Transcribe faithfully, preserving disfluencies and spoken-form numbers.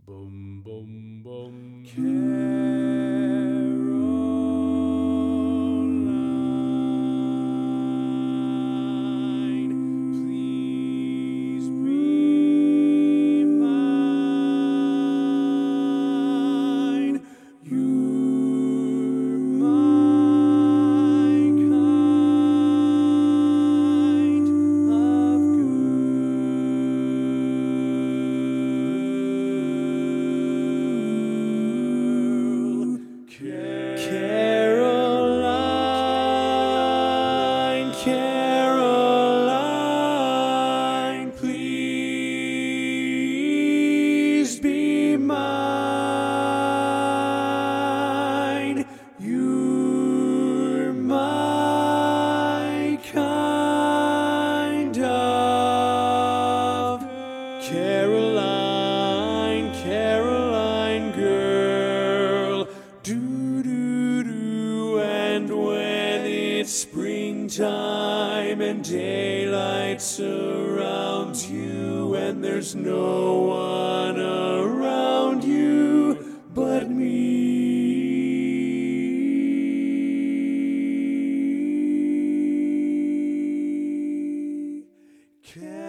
Boom, boom, boom. Caroline, please be mine. You're my kind of girl. Caroline, Caroline, please be mine. You're my kind of Caroline, Caroline girl. Do do do, and when it's springtime and daylight surrounds you, and there's no one around you but me.